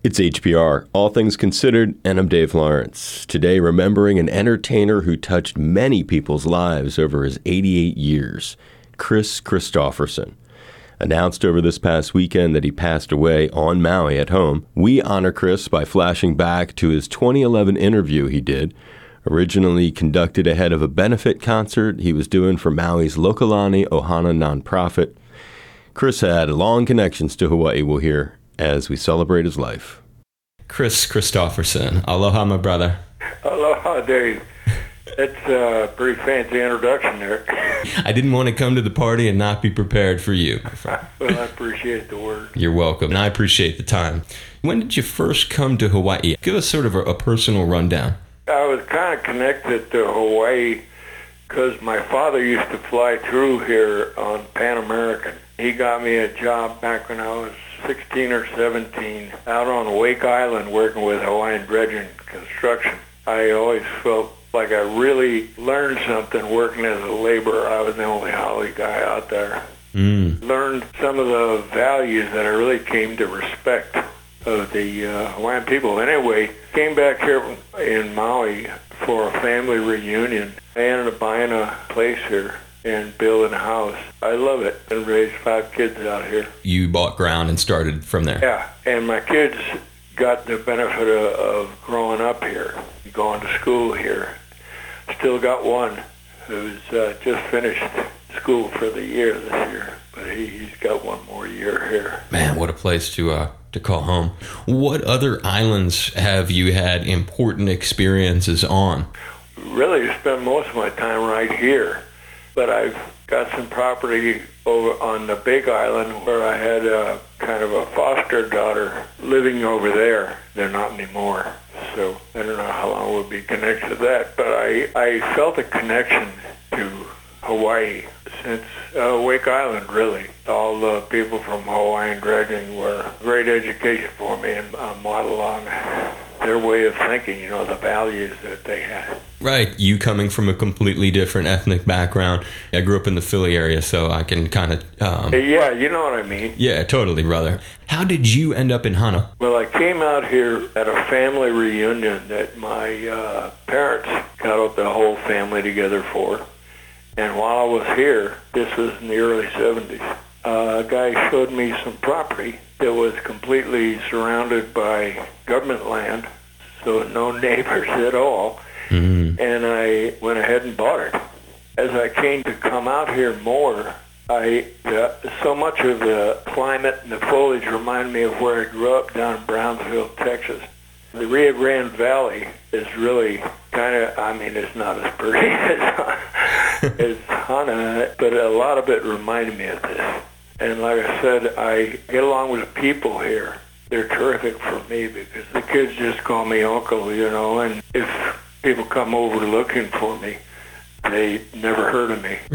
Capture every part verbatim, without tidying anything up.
It's H P R, All Things Considered, and I'm Dave Lawrence. Today, remembering an entertainer who touched many people's lives over his eighty-eight years, Kris Kristofferson. Announced over this past weekend that he passed away on Maui at home, we honor Kris by flashing back to his twenty eleven interview he did, originally conducted ahead of a benefit concert he was doing for Maui's Lokalani Ohana nonprofit. Kris had long connections to Hawaii, we'll hear, as we celebrate his life. Kris Kristofferson. Aloha, my brother. Aloha, Dave. That's a pretty fancy introduction there. I didn't want to come to the party and not be prepared for you. Well, I appreciate the word. You're welcome, and I appreciate the time. When did you first come to Hawaii? Give us sort of a, a personal rundown. I was kind of connected to Hawaii because my father used to fly through here on Pan American. He got me a job back when I was sixteen or seventeen out on Wake Island working with Hawaiian Dredging Construction. I always felt like I really learned something working as a laborer. I was the only Hawaii guy out there. Mm. Learned some of the values that I really came to respect of the uh, Hawaiian people. Anyway, came back here in Maui for a family reunion. I ended up buying a place here and building a house. I love it, and raised five kids out here. You bought ground and started from there. Yeah, and my kids got the benefit of, of growing up here, going to school here. Still got one who's uh, just finished school for the year this year, but he, he's got one more year here. Man, what a place to uh, to call home. What other islands have you had important experiences on? Really spent most of my time right here. But I've got some property over on the Big Island where I had a kind of a foster daughter living over there. They're not anymore, so I don't know how long we'll be connected to that. But I, I felt a connection to Hawaii since uh, Wake Island, really. All the people from Hawaiian Dredging were great education for me and a model on their way of thinking, you know, the values that they had. Right. You coming from a completely different ethnic background. I grew up in the Philly area, so I can kind of... Um, yeah, you know what I mean. Yeah, totally, brother. How did you end up in Hana? Well, I came out here at a family reunion that my uh, parents got the whole family together for. And while I was here, this was in the early seventies, uh, a guy showed me some property that was completely surrounded by government land, so no neighbors at all. Mm-hmm. And I went ahead and bought it. As I came to come out here more, I uh, so much of the climate and the foliage reminded me of where I grew up down in Brownsville, Texas. The Rio Grande Valley is really kind of, I mean, it's not as pretty as, as Hana, but a lot of it reminded me of this. And like I said, I get along with the people here. They're terrific for me because the kids just call me uncle, you know, and if people come over looking for me, they never heard of me.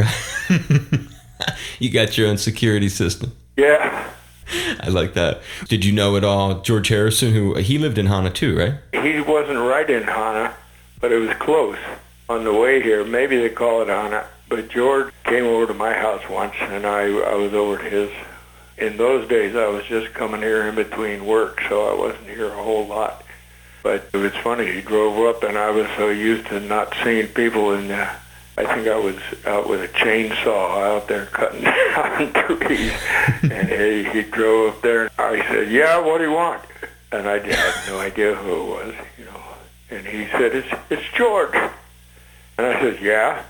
You got your own security system. Yeah. I like that. Did you know at all George Harrison, who he lived in Hana too, right? He wasn't right in Hana, but it was close on the way here. Maybe they call it Hana. But George came over to my house once, and I, I was over at his. In those days, I was just coming here in between work, so I wasn't here a whole lot. But it was funny. He drove up, and I was so used to not seeing people in the... I think I was out with a chainsaw out there cutting down trees. And he, he drove up there. I said, yeah, what do you want? And I had no idea who it was, you know. And he said, it's, it's George. And I said, yeah.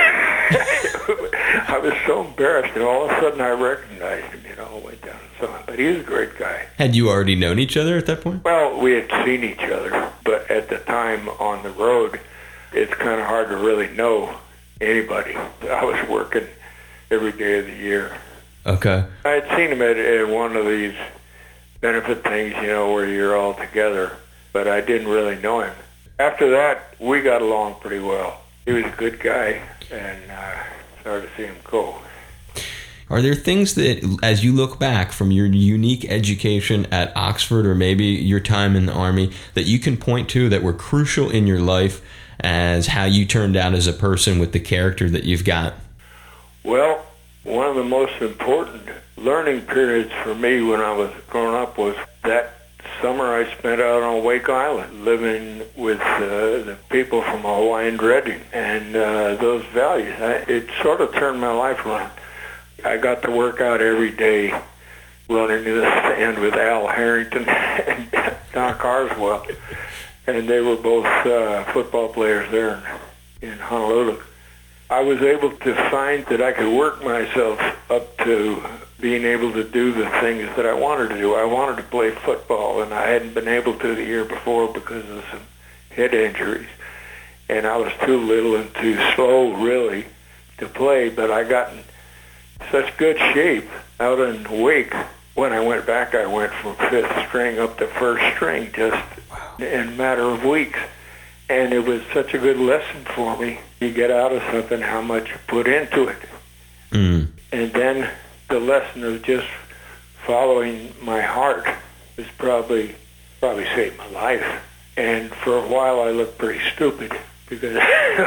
I was so embarrassed, and all of a sudden I recognized him, you know, went down and saw him. But he was a great guy. Had you already known each other at that point? Well, we had seen each other, but at the time on the road, it's kind of hard to really know anybody. I was working every day of the year. Okay. I had seen him at, at one of these benefit things, you know, where you're all together, but I didn't really know him. After that, we got along pretty well. He was a good guy, and uh, sorry to see him go. Are there things that, as you look back from your unique education at Oxford or maybe your time in the Army, that you can point to that were crucial in your life as how you turned out as a person with the character that you've got? Well, one of the most important learning periods for me when I was growing up was that summer I spent out on Wake Island, living with uh, the people from Hawaiian Dredging, and uh, those values. I, it sort of turned my life around. I got to work out every day, running in the sand with Al Harrington and Don Carswell, and they were both uh, football players there in, in Honolulu. I was able to find that I could work myself up to being able to do the things that I wanted to do. I wanted to play football, and I hadn't been able to the year before because of some head injuries. And I was too little and too slow, really, to play, but I got in such good shape out in Wake. When I went back, I went from fifth string up to first string just in a matter of weeks. And it was such a good lesson for me. You get out of something how much you put into it. Mm. And then the lesson of just following my heart was probably probably saved my life. And for a while I looked pretty stupid because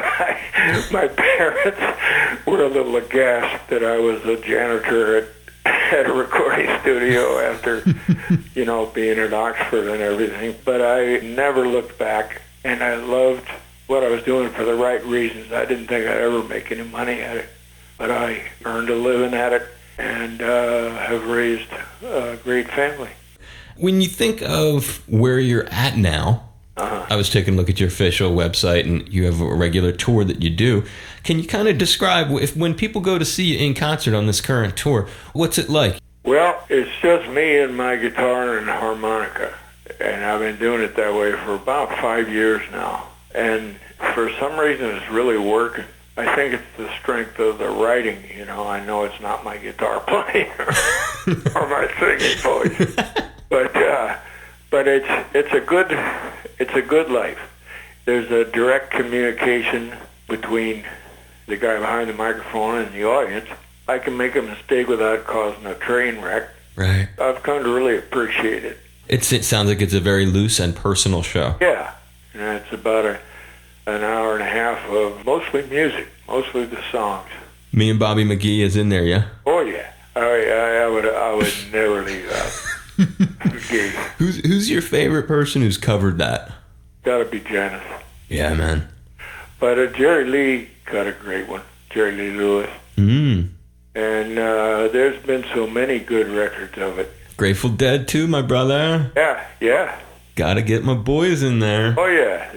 I, my parents were a little aghast that I was a janitor at, at a recording studio after, you know, being at Oxford and everything. But I never looked back. And I loved what I was doing for the right reasons. I didn't think I'd ever make any money at it, but I earned a living at it and uh, have raised a great family. When you think of where you're at now, uh-huh. I was taking a look at your official website, and you have a regular tour that you do. Can you kind of describe, if when people go to see you in concert on this current tour, what's it like? Well, it's just me and my guitar and harmonica. And I've been doing it that way for about five years now. And for some reason, it's really working. I think it's the strength of the writing. You know, I know it's not my guitar playing or, or my singing voice, but uh, but it's it's a good it's a good life. There's a direct communication between the guy behind the microphone and the audience. I can make a mistake without causing a train wreck. Right. I've come to really appreciate it. It's, it sounds like it's a very loose and personal show. Yeah, and it's about a, an hour and a half of mostly music, mostly the songs. Me and Bobby McGee is in there, yeah? Oh yeah, I, I, I would I would never leave out. McGee. Who's who's your favorite person who's covered that? Got to be Janis. Yeah, man. But uh, Jerry Lee got a great one, Jerry Lee Lewis. Mm. And uh, there's been so many good records of it. Grateful Dead too, my brother. Yeah, yeah. Gotta get my boys in there. Oh yeah.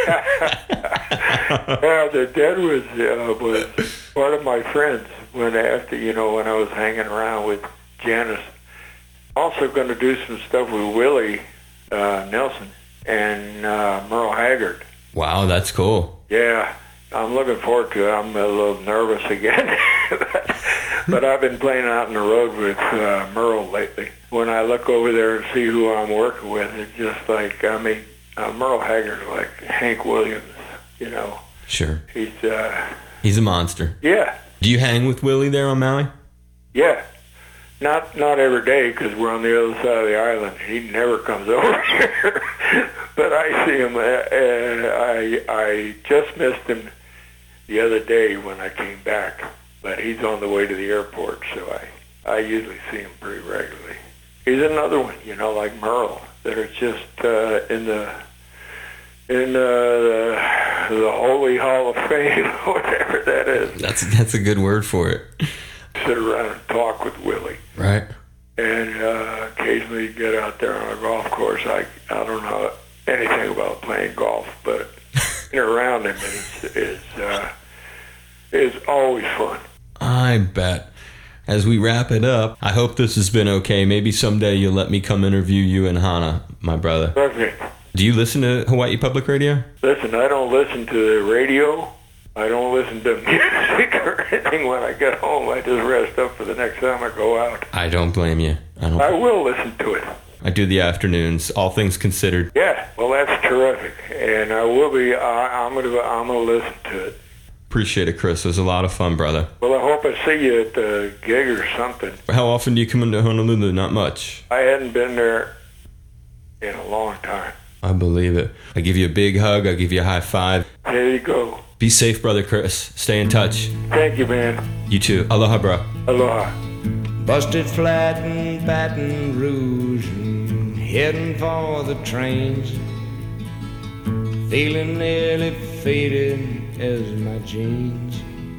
Yeah, the Dead was uh, was part of my friends when after you know when I was hanging around with Janis. Also going to do some stuff with Willie uh, Nelson and uh, Merle Haggard. Wow, that's cool. Yeah, I'm looking forward to it. I'm a little nervous again. But I've been playing out on the road with uh, Merle lately. When I look over there and see who I'm working with, it's just like, I mean, uh, Merle Haggard, like Hank Williams, you know. Sure. He's, uh... He's a monster. Yeah. Do you hang with Willie there on Maui? Yeah. Not not every day, because we're on the other side of the island. He never comes over here. But I see him, uh, and I, I just missed him the other day when I came back. But he's on the way to the airport, so I, I usually see him pretty regularly. He's another one, you know, like Merle, that are just uh, in the in uh, the the Holy Hall of Fame, whatever that is. That's that's a good word for it. Sit around and talk with Willie. Right. And uh, occasionally get out there on a golf course. I I don't know anything about playing golf, but being around him is is uh, is always fun. I bet. As we wrap it up, I hope this has been okay. Maybe someday you'll let me come interview you and Hana, my brother. Perfect. Do you listen to Hawaii Public Radio? Listen, I don't listen to the radio. I don't listen to music or anything when I get home. I just rest up for the next time I go out. I don't blame you. I don't. I will listen to it. I do the afternoons, all things considered. Yeah, well, that's terrific, and I will be. I, I'm gonna. I'm gonna listen to it. Appreciate it, Chris. It was a lot of fun, brother. Well, I hope I see you at the gig or something. How often do you come into Honolulu? Not much. I hadn't been there in a long time. I believe it. I give you a big hug. I give you a high five. There you go. Be safe, brother Chris. Stay in touch. Thank you, man. You too. Aloha, bro. Aloha. Busted flat in Baton Rouge, and heading for the trains, feeling nearly faded as my jeans.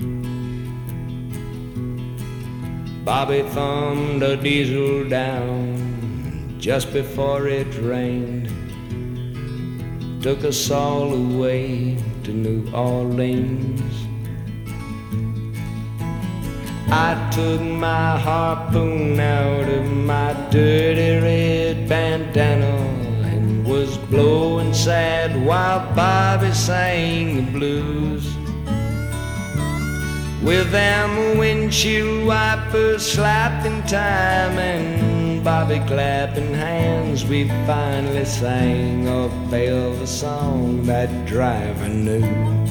Bobby thumbed a diesel down just before it rained, took us all away to New Orleans. I took my harpoon out of my dirty red bandana and was blowing sad while Bobby sang the blues. With them windshield wipers slapping time and Bobby clapping hands, we finally sang a velvet song that driver knew.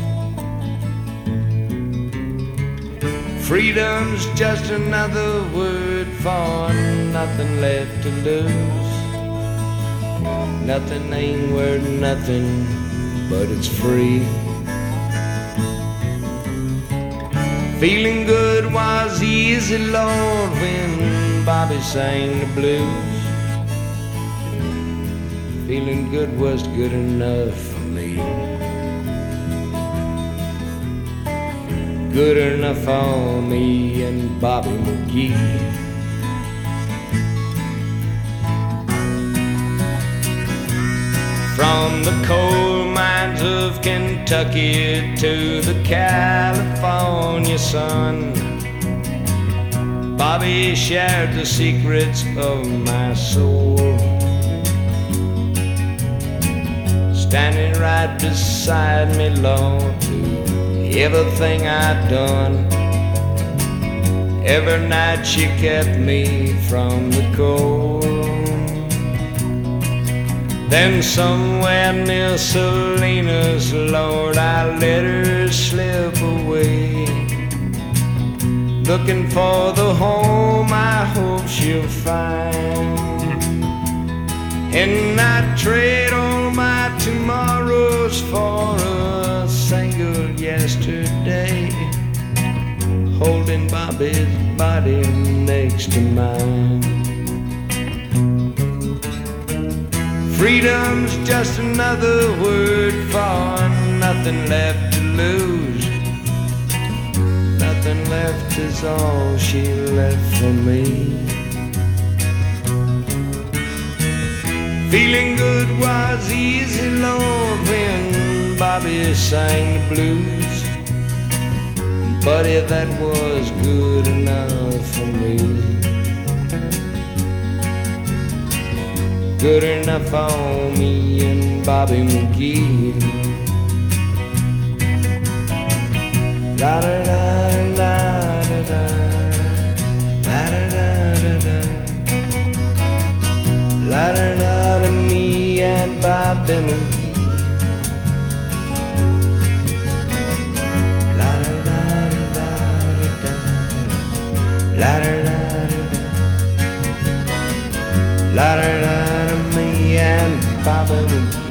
Freedom's just another word for nothing left to lose. Nothing ain't worth nothing, but it's free. Feeling good was easy, Lord, when Bobby sang the blues. Feeling good was good enough for me. Good enough for me and Bobby McGee. From the coal mines of Kentucky to the California sun, Bobby shared the secrets of my soul, standing right beside me, Lord, to everything I'd done. Every night she kept me from the cold. Then somewhere near Salinas, Lord, I let her slip away, looking for the home I hope she'll find. And I'd trade all my tomorrows for a single yesterday, holding Bobby's body next to mine. Freedom's just another word for nothing left to lose. Nothing left is all she left for me. Feeling good was easy, Lord, when Bobby sang the blues. Buddy, that was good enough for me. Good enough for me and Bobby McGee. La da da da da da, la da da da da, la da da da, me and Bobby McGee. La da da da da da, la da da da da, la da da. And Bobby McGee.